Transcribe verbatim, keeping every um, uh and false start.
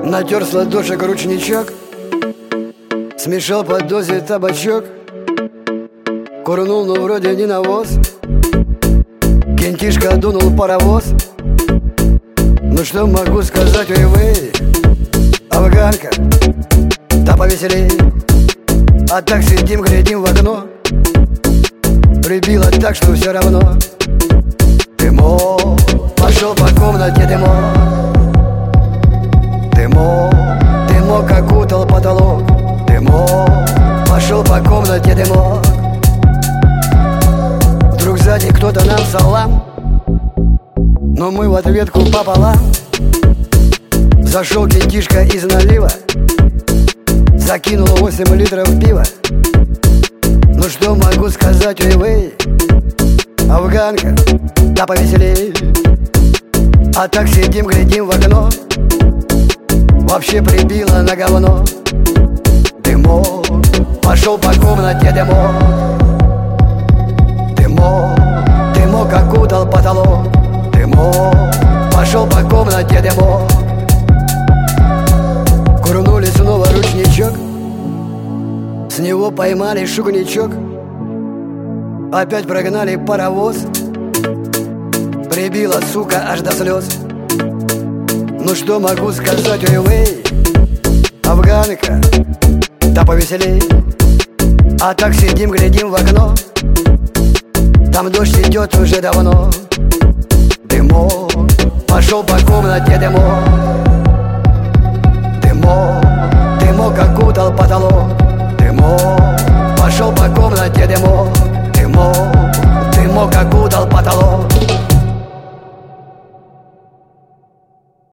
Натер с ладошек ручничок, смешал под дозе табачок, курнул, но вроде не навоз. Кентишка дунул паровоз. Ну что могу сказать, ой вы, афганка, да повеселей. А так сидим, глядим в окно, прибило так, что все равно. Дымок, пошел по комнате дымок. Дымок, дымок окутал потолок. Дымок, пошел по комнате дымок. Вдруг сзади кто-то нам салам, но мы в ответку пополам. Зашел кентишка из налива, закинул восемь литров пива. Ну что могу сказать, ой вы, афганка, да повеселей. А так сидим, глядим в окно, вообще прибило на говно. Дымок, пошел по комнате дымок. Дымок, дымок окутал потолок. Дымок, пошел по комнате дымок. Курнули снова ручничок, с него поймали шугничок. Опять прогнали паровоз, прибила, сука, аж до слез. Ну что могу сказать, ой вы, афганка, да повеселей. А так сидим, глядим в окно, там дождь идет уже давно. Дымок, пошел по комнате дымок. Дымок, дымок окутал потолок. Дымок, пошел по комнате дымок. Дымок, дымок окутал потолок.